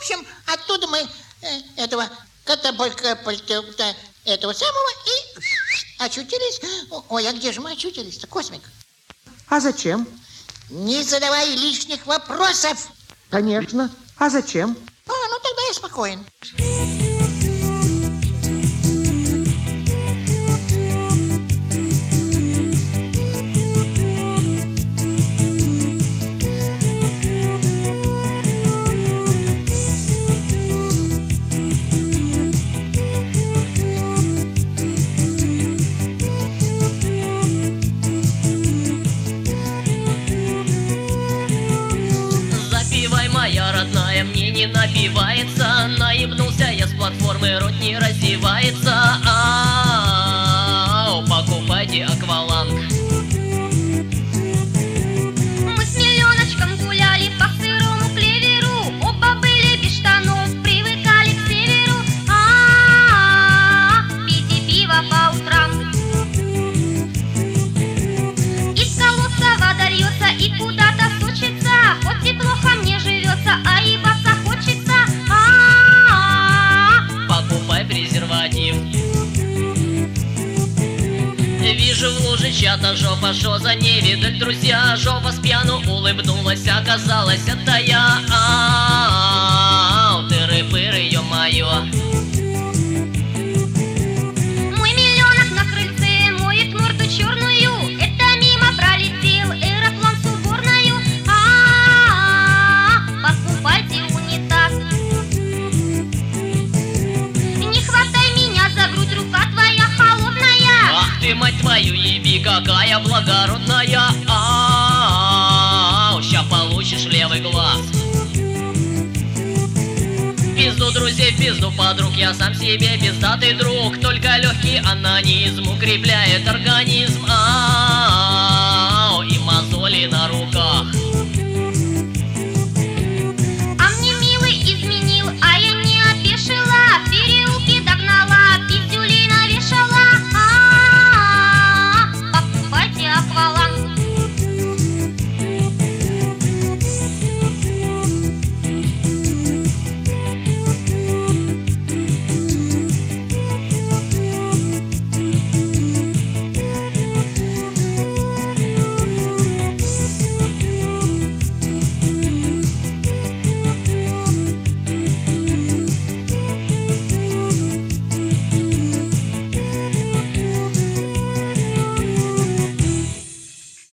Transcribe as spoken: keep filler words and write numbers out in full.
общем, оттуда мы э, этого катапулька этого самого и очутились. Ой, а где же мы очутились-то, Космик? А зачем? Не задавай лишних вопросов. Конечно. А зачем? А, ну тогда я спокоен. Родная, мне не напивается. Наебнулся я с платформы, рот не раздевается. А-а-а, покупайте акваланг. Мы с миллионочком гуляли по сырому клеверу. Оба были без штанов, привыкали к северу. А-а-а, пейте пиво по утрам. Из колодца вода льется и куда-то сучится. Хоть и плохо мне живется, а ебаться хочется. А-а-а, покупай презерватив. Вижу в луже чата жопа, шо за не видать, друзья. Жопа с пьяну улыбнулась, оказалось, это я. А-а-а, тыры-пыры, ё-моё. Мой миллионок на крыльце моет морду черную. Это мимо пролетел аэроплан с уборною. А-а-а, покупайте унитаз. Не хватай меня за грудь, рука твоя холодная. Ах ты, мать твою, еби, какая благородная. А-а-а, ща получишь левый глаз. Пизду друзей, пизду подруг, я сам себе пиздатый друг. Только легкий анонизм укрепляет организм. А-а-а, и мозоли на руках.